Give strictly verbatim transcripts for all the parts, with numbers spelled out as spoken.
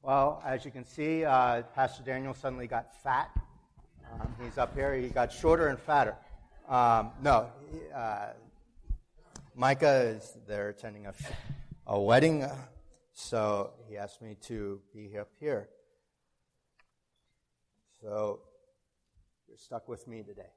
Well, as you can see, uh, Pastor Daniel suddenly got fat. Um, he's up here. He got shorter and fatter. Um, no, he, uh, Micah is there attending a, a wedding, uh, so he asked me to be up here. So you're stuck with me today.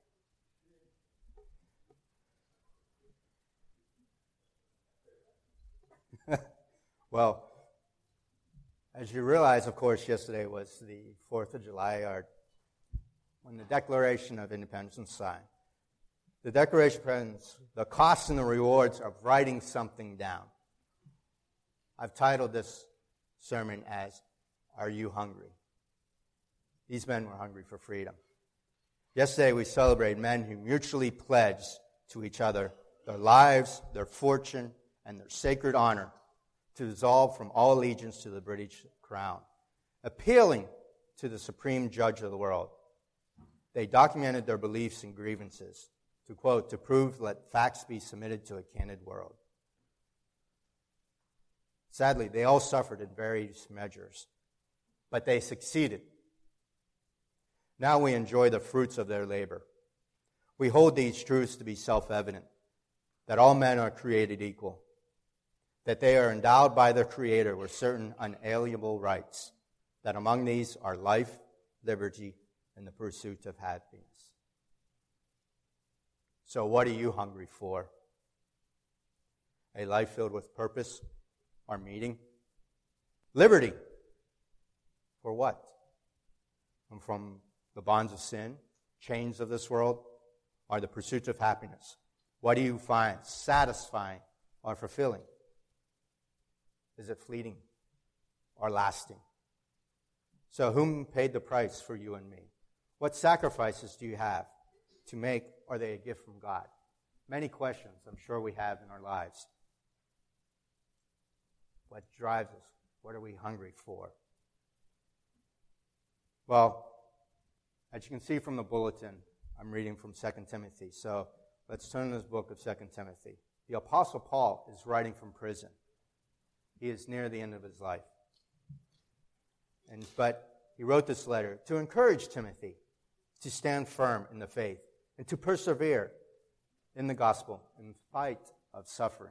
Well, as you realize, of course, yesterday was the fourth of July, our, when the Declaration of Independence was signed. The Declaration presents the costs and the rewards of writing something down. I've titled this sermon as, Are You Hungry? These men were hungry for freedom. Yesterday we celebrated men who mutually pledged to each other their lives, their fortune, and their sacred honor to dissolve from all allegiance to the British crown, appealing to the supreme judge of the world. They documented their beliefs and grievances, to quote, to prove let facts be submitted to a candid world. Sadly, they all suffered in various measures, but they succeeded. Now we enjoy the fruits of their labor. We hold these truths to be self-evident, that all men are created equal, that they are endowed by their Creator with certain unalienable rights, that among these are life, liberty, and the pursuit of happiness. So what are you hungry for? A life filled with purpose or meaning? Liberty. For what? And from the bonds of sin, chains of this world, or the pursuit of happiness? What do you find satisfying or fulfilling? Is it fleeting or lasting? So whom paid the price for you and me? What sacrifices do you have to make? Are they a gift from God? Many questions I'm sure we have in our lives. What drives us? What are we hungry for? Well, as you can see from the bulletin, I'm reading from Second Timothy. So let's turn to this book of Second Timothy. The Apostle Paul is writing from prison. He is near the end of his life. And but he wrote this letter to encourage Timothy to stand firm in the faith and to persevere in the gospel in spite of suffering.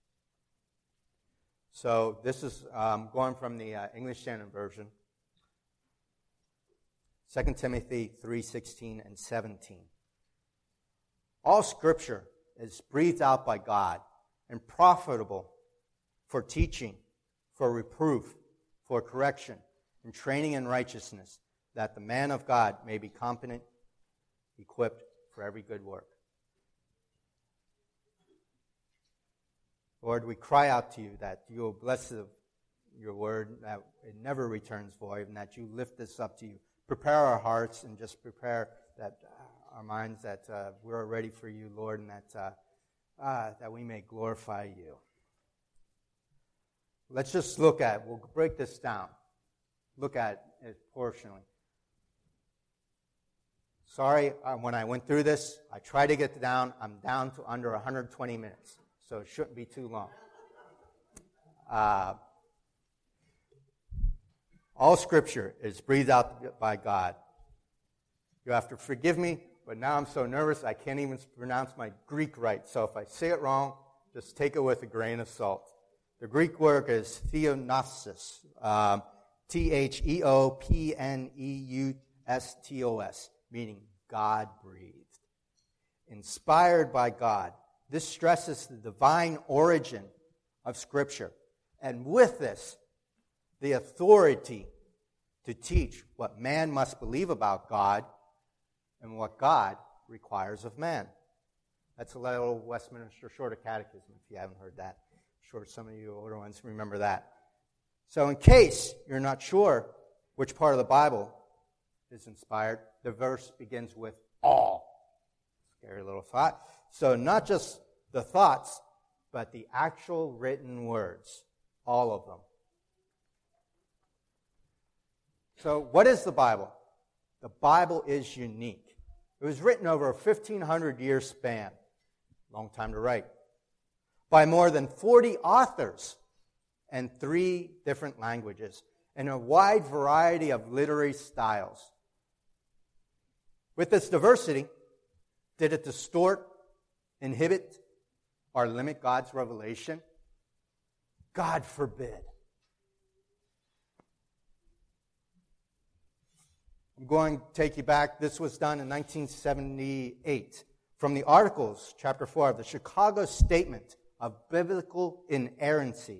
So this is um, going from the uh, English Standard Version, Second Timothy three sixteen and seventeen. All Scripture is breathed out by God and profitable for teaching, for reproof, for correction, and training in righteousness, that the man of God may be competent, equipped for every good work. Lord, we cry out to you that you will bless the, your word, that it never returns void, and that you lift this up to you. Prepare our hearts and just prepare that uh, our minds that uh, we're ready for you, Lord, and that uh, uh, that we may glorify you. Let's just look at, we'll break this down. Look at it portionally. Sorry, uh, when I went through this, I tried to get down. I'm down to under one hundred twenty minutes, so it shouldn't be too long. Uh, all Scripture is breathed out by God. You have to forgive me, but now I'm so nervous I can't even pronounce my Greek right. So if I say it wrong, just take it with a grain of salt. The Greek word is theopneustos, um, T H E O P N E U S T O S, meaning God-breathed. Inspired by God. This stresses the divine origin of Scripture. And with this, the authority to teach what man must believe about God and what God requires of man. That's a little Westminster Shorter Catechism, if you haven't heard that. Sure, some of you older ones remember that. So in case you're not sure which part of the Bible is inspired, the verse begins with all. Scary little thought. So not just the thoughts, but the actual written words, all of them. So what is the Bible? The Bible is unique. It was written over a fifteen hundred year span. Long time to write. By more than forty authors and three different languages. in a wide variety of literary styles. With this diversity, did it distort, inhibit, or limit God's revelation? God forbid. I'm going to take you back. This was done in nineteen seventy-eight. From the Articles, chapter four of the Chicago Statement of Biblical Inerrancy.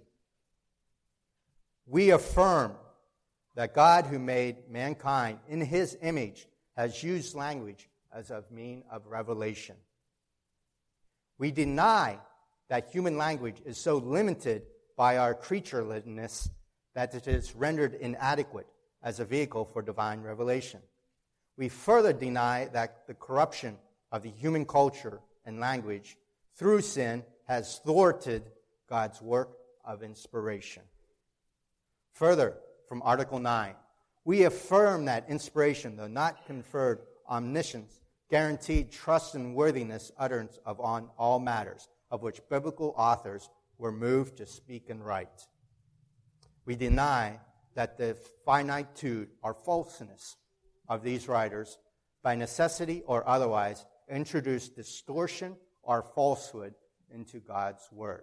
We affirm that God, who made mankind in his image, has used language as a mean of revelation. We deny that human language is so limited by our creatureliness that it is rendered inadequate as a vehicle for divine revelation. We further deny that the corruption of the human culture and language through sin has thwarted God's work of inspiration. Further, from Article nine, we affirm that inspiration, though not conferred omniscience, guaranteed trust and worthiness utterance of on all matters of which biblical authors were moved to speak and write. We deny that the finitude or falseness of these writers, by necessity or otherwise, introduced distortion or falsehood into God's word.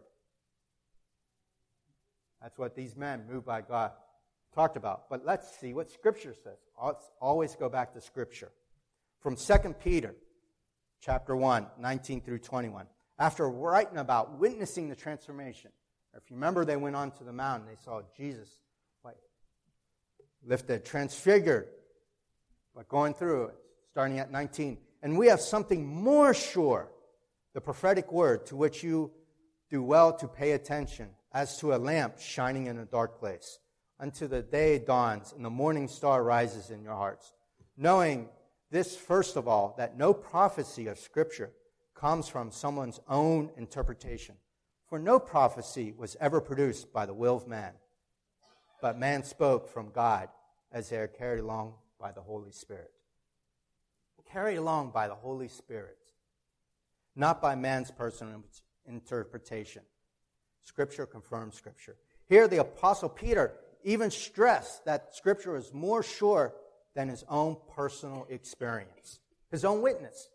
That's what these men, moved by God, talked about. But let's see what Scripture says. Let's always go back to Scripture. From Second Peter, chapter one, nineteen through twenty-one. After writing about witnessing the transformation, if you remember, they went on to the mountain. They saw Jesus like, lifted, transfigured, but going through it, starting at nineteen. And we have something more sure, the prophetic word, to which you do well to pay attention, as to a lamp shining in a dark place, until the day dawns and the morning star rises in your hearts. Knowing this, first of all, that no prophecy of Scripture comes from someone's own interpretation. For no prophecy was ever produced by the will of man, but man spoke from God as they are carried along by the Holy Spirit. Carried along by the Holy Spirit, not by man's personal interpretation. Scripture confirms Scripture. Here the Apostle Peter even stressed that Scripture is more sure than his own personal experience, his own witness.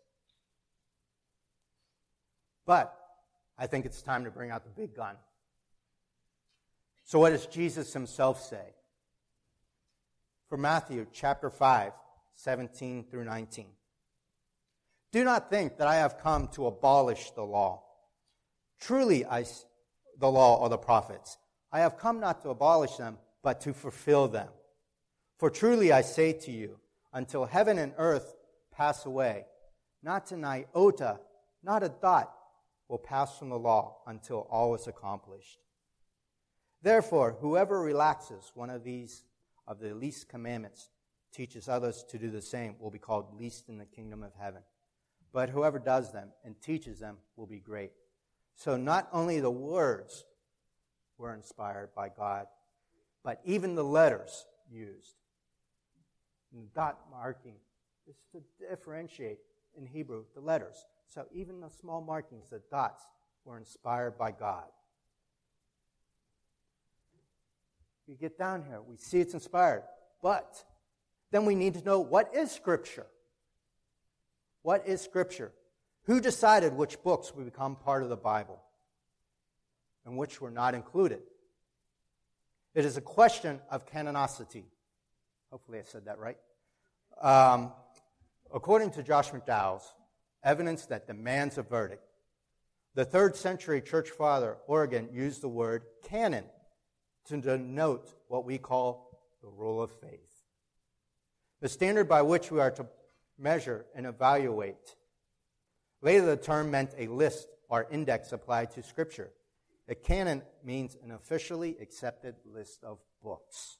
But I think it's time to bring out the big gun. So what does Jesus himself say? From Matthew chapter five, seventeen through nineteen. Do not think that I have come to abolish the law. Truly, I, the law or the prophets. I have come not to abolish them, but to fulfill them. For truly I say to you, until heaven and earth pass away, not an iota, not a dot, will pass from the law until all is accomplished. Therefore, whoever relaxes one of these, of the least commandments, teaches others to do the same, will be called least in the kingdom of heaven. But whoever does them and teaches them will be great. So not only the words were inspired by God, but even the letters used. And the dot marking is to differentiate in Hebrew the letters. So even the small markings, the dots, were inspired by God. You get down here, we see it's inspired. But then we need to know, what is Scripture? What is Scripture? Who decided which books would become part of the Bible and which were not included? It is a question of canonicity. Hopefully I said that right. Um, according to Josh McDowell's, evidence that demands a verdict, the third century church father, Origen, used the word canon to denote what we call the rule of faith. The standard by which we are to measure and evaluate. Later, the term meant a list or index applied to Scripture. A canon means an officially accepted list of books.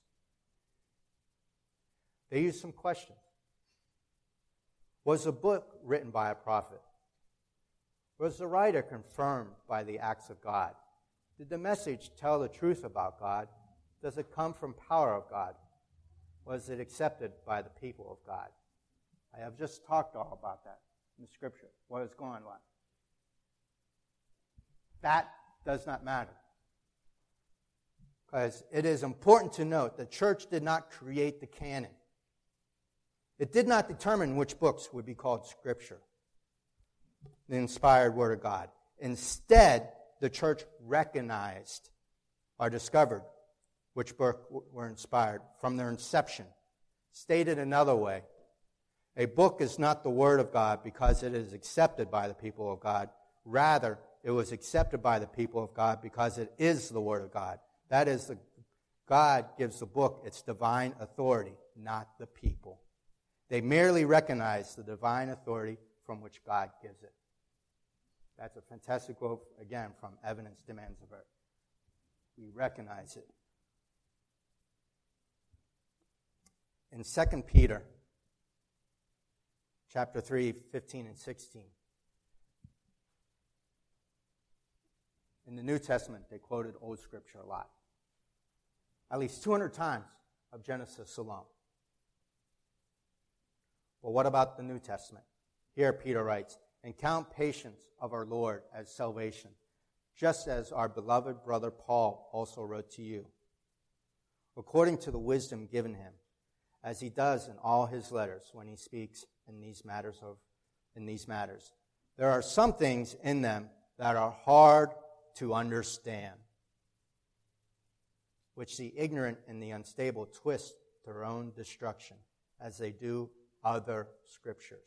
They used some questions. Was a book written by a prophet? Was the writer confirmed by the acts of God? Did the message tell the truth about God? Does it come from power of God? Was it accepted by the people of God? I have just talked all about that in the Scripture, what is going on. That does not matter. Because it is important to note the church did not create the canon. It did not determine which books would be called Scripture, the inspired Word of God. Instead, the church recognized or discovered which books were inspired from their inception. Stated another way, a book is not the Word of God because it is accepted by the people of God. Rather, it was accepted by the people of God because it is the Word of God. That is, the, God gives the book its divine authority, not the people. They merely recognize the divine authority from which God gives it. That's a fantastic quote, again, from Evidence Demands of Earth. We recognize it. In Second Peter, chapter three, fifteen and sixteen, in the New Testament, they quoted Old Scripture a lot. At least two hundred times of Genesis alone. Well, what about the New Testament? Here Peter writes, "And count patience of our Lord as salvation, just as our beloved brother Paul also wrote to you, according to the wisdom given him, as he does in all his letters when he speaks in these matters of in these matters. There are some things in them that are hard to understand, which the ignorant and the unstable twist to their own destruction, as they do other scriptures."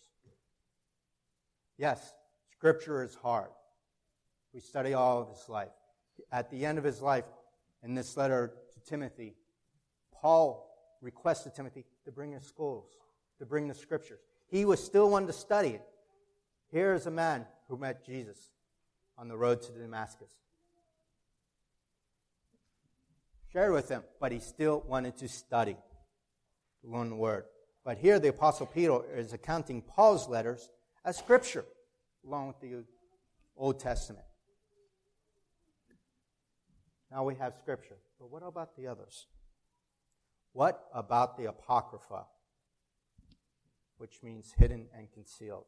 Yes, Scripture is hard. We study all of his life. At the end of his life, in this letter to Timothy, Paul requested Timothy to bring his scrolls, to bring the Scriptures. He was still one to study it. Here is a man who met Jesus on the road to Damascus. Shared with him, but he still wanted to study, to learn the Word. But here the Apostle Peter is accounting Paul's letters as Scripture, along with the Old Testament. Now we have Scripture, but what about the others? What about the Apocrypha, which means hidden and concealed?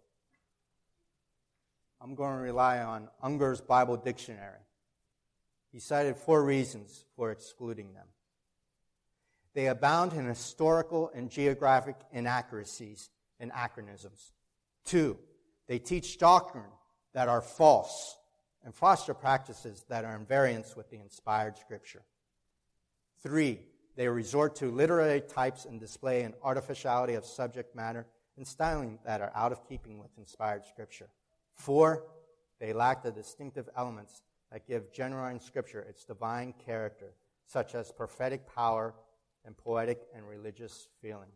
I'm going to rely on Unger's Bible Dictionary. He cited four reasons for excluding them. They abound in historical and geographic inaccuracies and anachronisms. Two, they teach doctrine that are false and foster practices that are in variance with the inspired Scripture. Three, they resort to literary types and display an artificiality of subject matter and styling that are out of keeping with inspired Scripture. Four, they lack the distinctive elements that give genuine Scripture its divine character, such as prophetic power and poetic and religious feeling.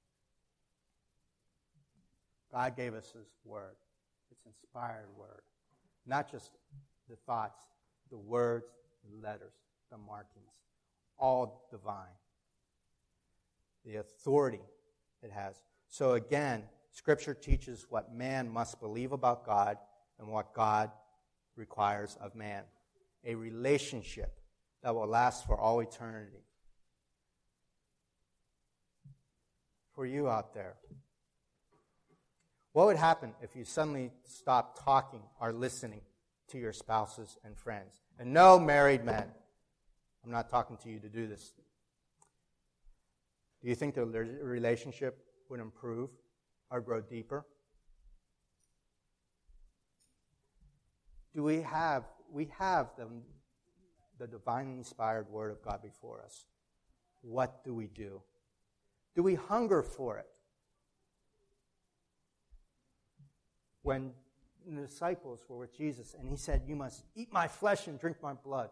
God gave us His Word. It's inspired Word. Not just the thoughts, the words, the letters, the markings. All divine. The authority it has. So again, Scripture teaches what man must believe about God and what God requires of man. A relationship that will last for all eternity. For you out there, what would happen if you suddenly stopped talking or listening to your spouses and friends? And no, married men, I'm not talking to you to do this. Do you think the relationship would improve or grow deeper? Do we have, we have the, the divinely inspired Word of God before us. What do we do? Do we hunger for it? When the disciples were with Jesus and He said, "You must eat my flesh and drink my blood,"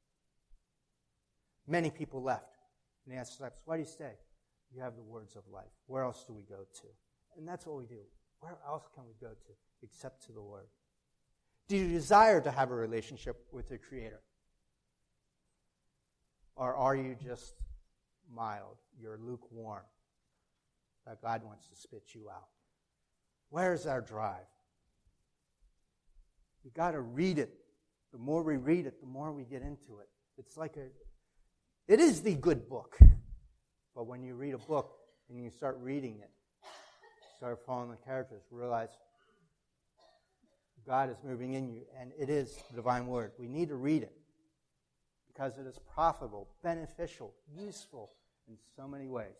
many people left. And He asked the disciples, "Why do you stay? You have the words of life. Where else do we go to?" And that's what we do. Where else can we go to except to the Word? Do you desire to have a relationship with the Creator? Or are you just mild? You're lukewarm. That God wants to spit you out. Where's our drive? We got to read it. The more we read it, the more we get into it. It's like a, it is the good book. But when you read a book and you start reading it, start following the characters, realize God is moving in you, and it is the divine Word. We need to read it because it is profitable, beneficial, useful in so many ways.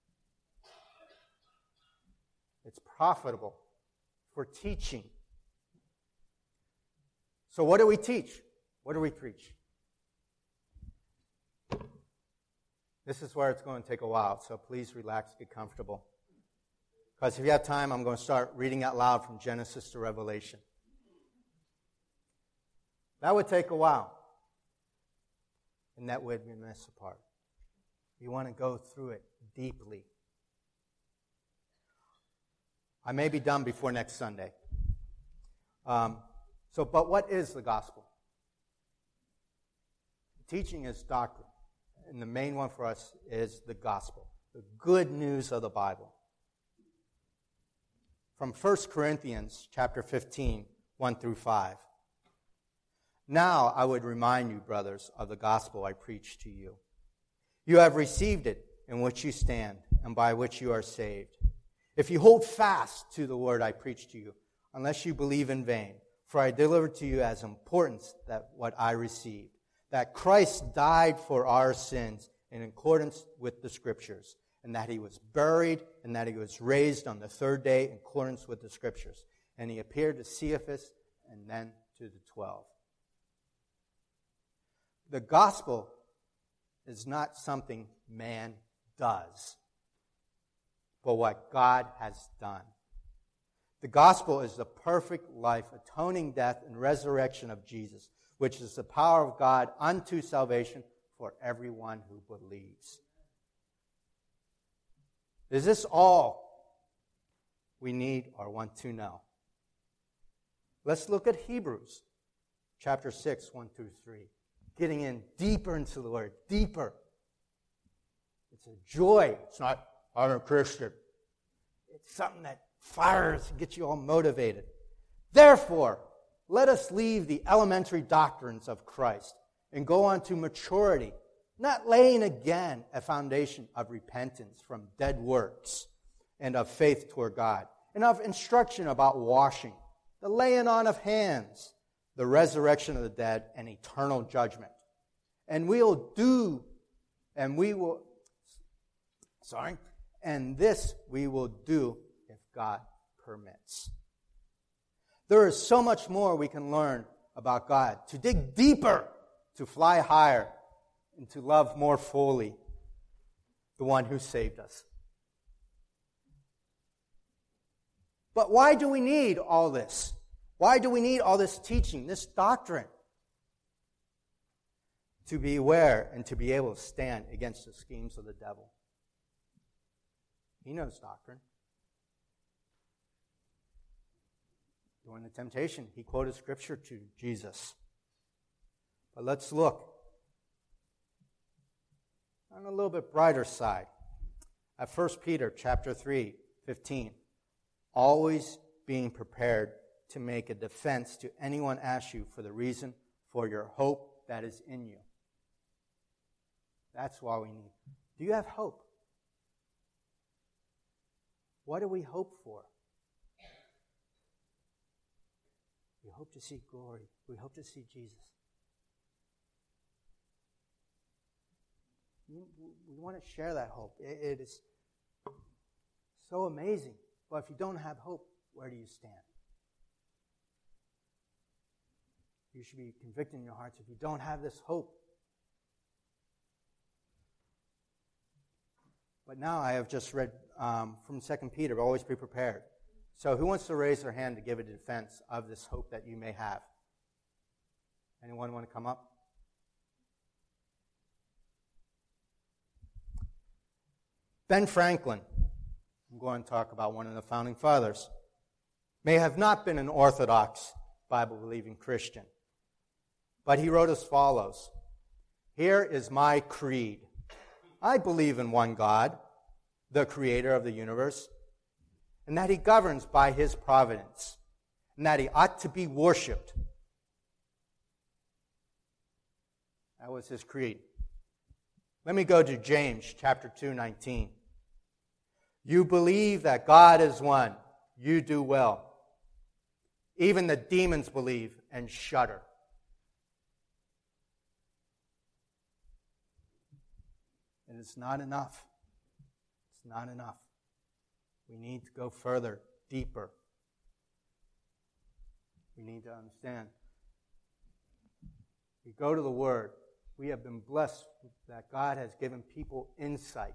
It's profitable for teaching. So what do we teach? What do we preach? This is where it's going to take a while, so please relax, get comfortable. Because if you have time, I'm going to start reading out loud from Genesis to Revelation. That would take a while. And that would be mess apart. You want to go through it deeply. I may be done before next Sunday. Um, so, but what is the gospel? Teaching is doctrine. And the main one for us is the gospel, the good news of the Bible. From First Corinthians chapter fifteen, one through five. Now I would remind you, brothers, of the gospel I preached to you. You have received it, in which you stand, and by which you are saved. If you hold fast to the word I preached to you, unless you believe in vain, for I delivered to you as importance that what I received, that Christ died for our sins in accordance with the Scriptures, and that he was buried, and that he was raised on the third day in accordance with the Scriptures. And he appeared to Cephas and then to the twelve. The gospel is not something man does, but what God has done. The gospel is the perfect life, atoning death, and resurrection of Jesus, which is the power of God unto salvation for everyone who believes. Is this all we need or want to know? Let's look at Hebrews chapter six, one through three. Getting in deeper into the Word, deeper. It's a joy. It's not, I'm a Christian. It's something that fires and gets you all motivated. Therefore, let us leave the elementary doctrines of Christ and go on to maturity, not laying again a foundation of repentance from dead works and of faith toward God, and of instruction about washing, the laying on of hands, the resurrection of the dead, and eternal judgment. And we'll do, and we will, sorry, and this we will do if God permits. There is so much more we can learn about God, to dig deeper, to fly higher, and to love more fully the one who saved us. But why do we need all this? Why do we need all this teaching, this doctrine? To be aware and to be able to stand against the schemes of the devil. He knows doctrine. During the temptation, he quoted Scripture to Jesus. But let's look on a little bit brighter side at First Peter chapter three, fifteen. Always being prepared to make a defense to anyone asks you for the reason for your hope that is in you. That's why we need. Do you have hope? What do we hope for? We hope to see glory. We hope to see Jesus. We want to share that hope. It is so amazing. But if you don't have hope, where do you stand? You should be convicted in your hearts if you don't have this hope. But now I have just read um, from Second Peter, always be prepared. So who wants to raise their hand to give a defense of this hope that you may have? Anyone want to come up? Ben Franklin, I'm going to talk about one of the founding fathers, may have not been an Orthodox Bible-believing Christian, but he wrote as follows: "Here is my creed. I believe in one God, the creator of the universe, and that he governs by his providence, and that he ought to be worshipped." That was his creed. Let me go to James chapter two, nineteen. "You believe that God is one. You do well. Even the demons believe and shudder." It is not enough. It's not enough. We need to go further, deeper. We need to understand. We go to the Word. We have been blessed that God has given people insight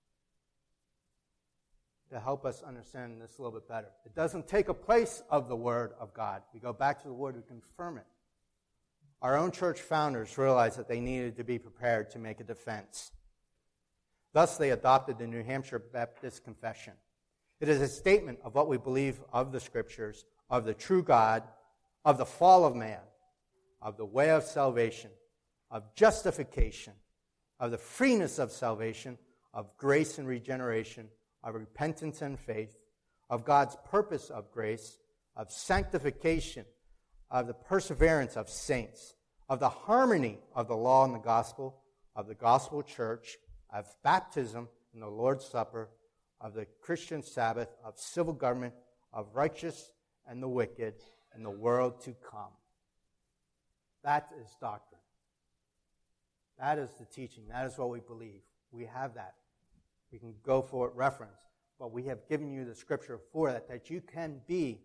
to help us understand this a little bit better. It doesn't take a place of the Word of God. We go back to the Word, we confirm it. Our own church founders realized that they needed to be prepared to make a defense. Thus, they adopted the New Hampshire Baptist Confession. It is a statement of what we believe of the Scriptures, of the true God, of the fall of man, of the way of salvation, of justification, of the freeness of salvation, of grace and regeneration, of repentance and faith, of God's purpose of grace, of sanctification, of the perseverance of saints, of the harmony of the law and the gospel, of the gospel church, of baptism and the Lord's Supper, of the Christian Sabbath, of civil government, of righteous and the wicked, and the world to come. That is doctrine. That is the teaching. That is what we believe. We have that. We can go for it reference. But we have given you the Scripture for that, that you can be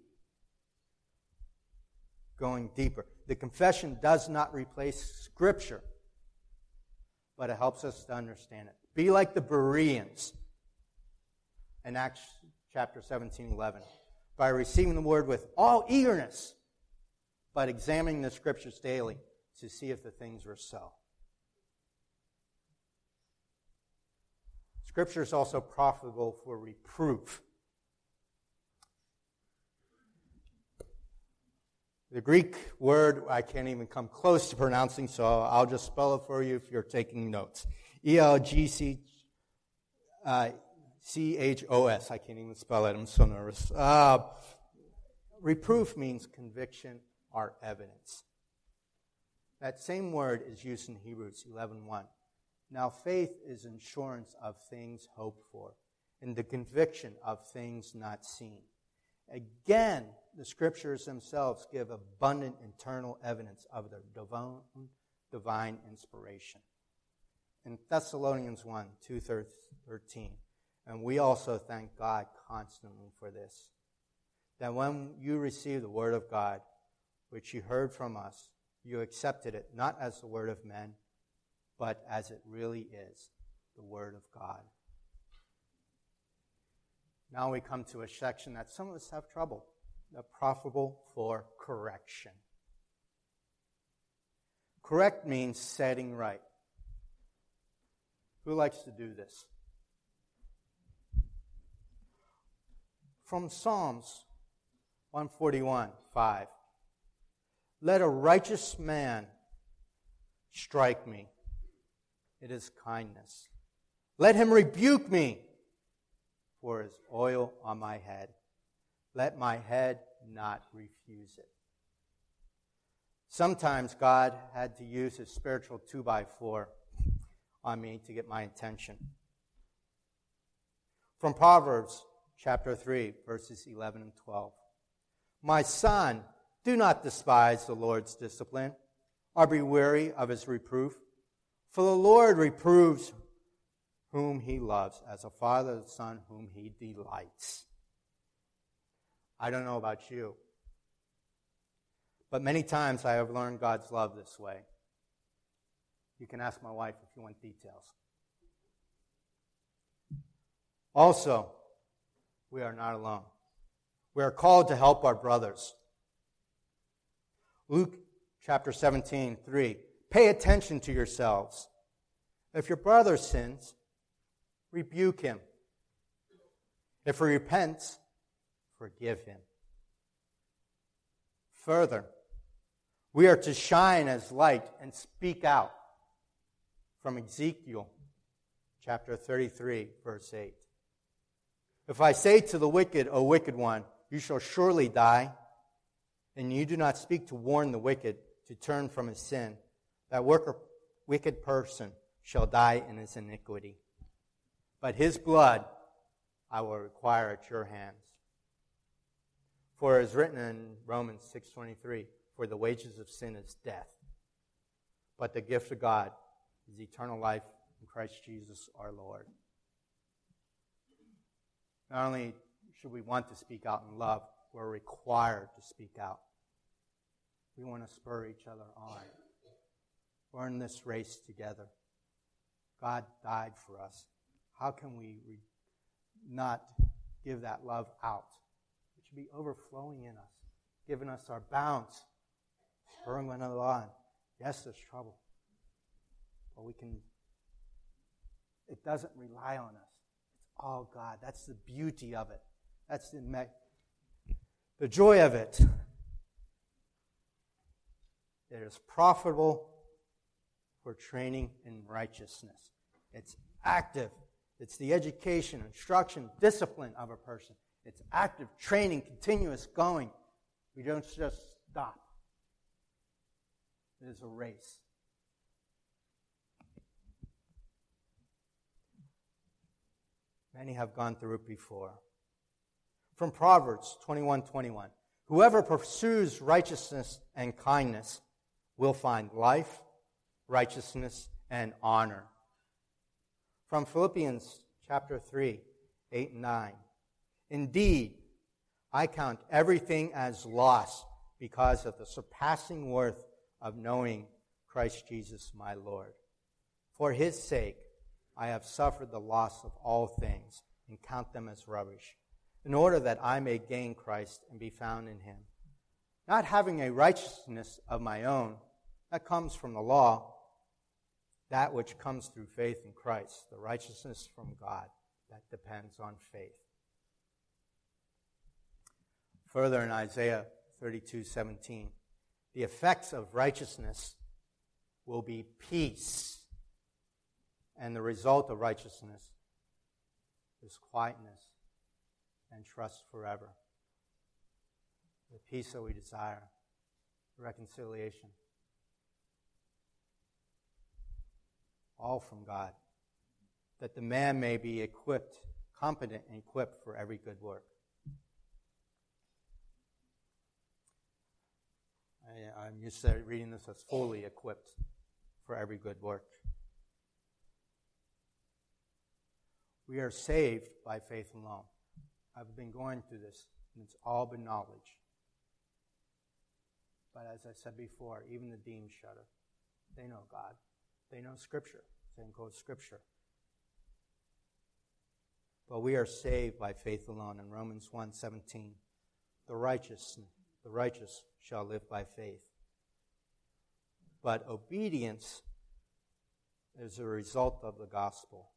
going deeper. The confession does not replace Scripture, but it helps us to understand it. Be like the Bereans in Acts chapter seventeen, eleven. By receiving the Word with all eagerness, but examining the Scriptures daily to see if the things were so. Scripture is also profitable for reproof. The Greek word I can't even come close to pronouncing, so I'll just spell it for you if you're taking notes. E L G C C H O S. I can't even spell it. I'm so nervous. Uh, reproof means conviction or evidence. That same word is used in Hebrews eleven one. Now faith is assurance of things hoped for, and the conviction of things not seen. Again, the Scriptures themselves give abundant internal evidence of their divine, divine inspiration. In Thessalonians one, two thirteen, and we also thank God constantly for this, that when you received the Word of God, which you heard from us, you accepted it not as the word of men, but as it really is, the Word of God. Now we come to a section that some of us have trouble. The profitable for correction. Correct means setting right. Who likes to do this? From Psalms one forty-one, five. Let a righteous man strike me. It is kindness. Let him rebuke me for his oil on my head. Let my head not refuse it. Sometimes God had to use his spiritual two by four on me to get my attention. From Proverbs chapter three, verses eleven and twelve. My son, do not despise the Lord's discipline, or be weary of his reproof. For the Lord reproves whom he loves, as a father the son whom he delights. I don't know about you, but many times I have learned God's love this way. You can ask my wife if you want details. Also, we are not alone. We are called to help our brothers. Luke chapter seventeen, three. Pay attention to yourselves. If your brother sins, rebuke him. If he repents, forgive him. Further, we are to shine as light and speak out. From Ezekiel chapter thirty-three, verse eight. If I say to the wicked, O wicked one, you shall surely die, and you do not speak to warn the wicked to turn from his sin, that worker, wicked person shall die in his iniquity. But his blood I will require at your hands. For it is written in Romans six twenty-three, for the wages of sin is death, but the gift of God is eternal life in Christ Jesus our Lord. Not only should we want to speak out in love, we're required to speak out. We want to spur each other on. We're in this race together. God died for us. How can we re- not give that love out? It should be overflowing in us, giving us our bounds, spurring one another on. Yes, there's trouble, but we can. It doesn't rely on us. It's all God. That's the beauty of it. That's the me- the joy of it. It is profitable for training in righteousness. It's active. It's the education, instruction, discipline of a person. It's active training, continuous going. We don't just stop. It is a race. Many have gone through it before. From Proverbs twenty-one twenty-one, whoever pursues righteousness and kindness will find life, righteousness, and honor. From Philippians chapter three, eight and nine, indeed, I count everything as loss because of the surpassing worth of knowing Christ Jesus my Lord. For his sake, I have suffered the loss of all things and count them as rubbish, in order that I may gain Christ and be found in him, not having a righteousness of my own that comes from the law, that which comes through faith in Christ, the righteousness from God that depends on faith. Further in Isaiah thirty-two seventeen, the effects of righteousness will be peace, and the result of righteousness is quietness and trust forever. The peace that we desire, reconciliation, all from God, that the man may be equipped, competent and equipped for every good work. I, I'm used to reading this as fully equipped for every good work. We are saved by faith alone. I've been going through this, and it's all been knowledge. But as I said before, even the demons shudder. They know God. They know Scripture. Same quote Scripture. But we are saved by faith alone. In Romans one seventeen, the righteous, the righteous shall live by faith. But obedience is a result of the gospel.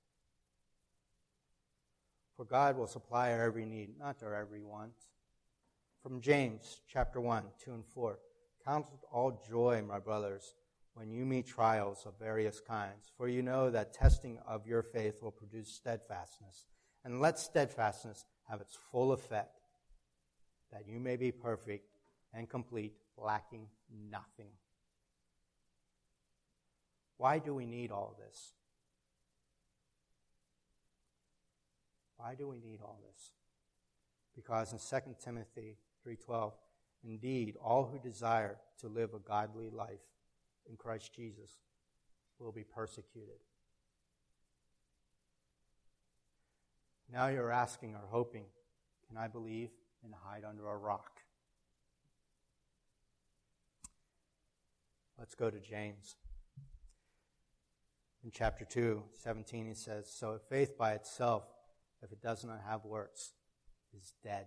For God will supply our every need, not our every want. From James chapter one, two and four, count it all joy, my brothers, when you meet trials of various kinds, for you know that testing of your faith will produce steadfastness. And let steadfastness have its full effect, that you may be perfect and complete, lacking nothing. Why do we need all this? Why do we need all this? Because in Second Timothy three twelve, indeed, all who desire to live a godly life in Christ Jesus will be persecuted. Now you're asking or hoping, can I believe and hide under a rock? Let's go to James. In chapter two, seventeen, he says, so faith by itself, if it does not have works, is dead.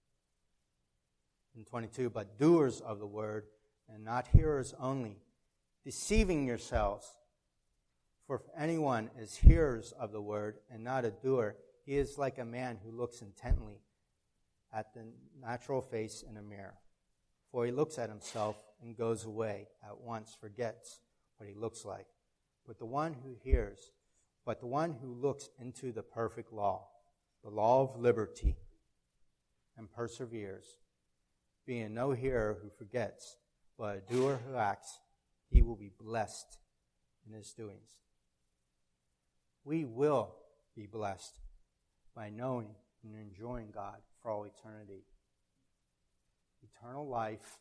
In twenty-two, but doers of the word, and not hearers only, deceiving yourselves. For if anyone is hearers of the word and not a doer, he is like a man who looks intently at the natural face in a mirror. For he looks at himself and goes away, at once forgets what he looks like. But the one who hears, but the one who looks into the perfect law, the law of liberty, and perseveres, being no hearer who forgets, but a doer who acts, he will be blessed in his doings. We will be blessed by knowing and enjoying God for all eternity. Eternal life,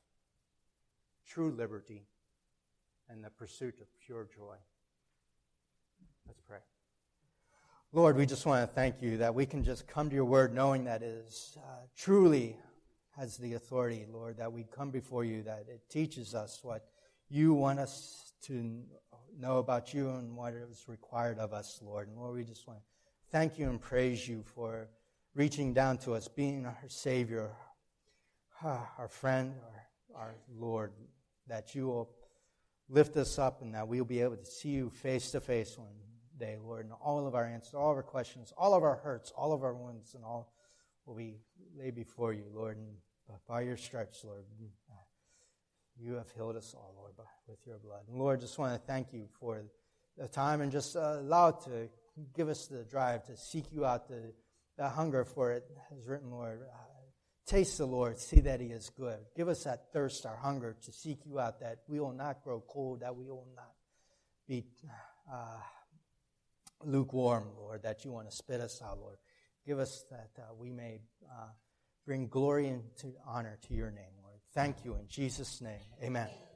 true liberty, and the pursuit of pure joy. Let's pray. Lord, we just want to thank you that we can just come to your word knowing that it is uh, truly has the authority, Lord, that we come before you, that it teaches us what you want us to know about you and what is required of us, Lord. And Lord, we just want to thank you and praise you for reaching down to us, being our Savior, our friend, our, our Lord, that you will lift us up and that we'll be able to see you face to face one day, Lord, and all of our answers, all of our questions, all of our hurts, all of our wounds, and all will be laid before you, Lord. And by your stripes, Lord, you have healed us all, Lord, by, with your blood. And Lord, just want to thank you for the time and just uh, allow it to give us the drive to seek you out, the, the hunger for it, as written, Lord. Uh, taste the Lord, see that he is good. Give us that thirst, our hunger to seek you out, that we will not grow cold, that we will not be uh, lukewarm, Lord, that you want to spit us out, Lord. Give us that uh, we may uh, bring glory and to honor to your name, Lord. Thank you in Jesus' name. Amen.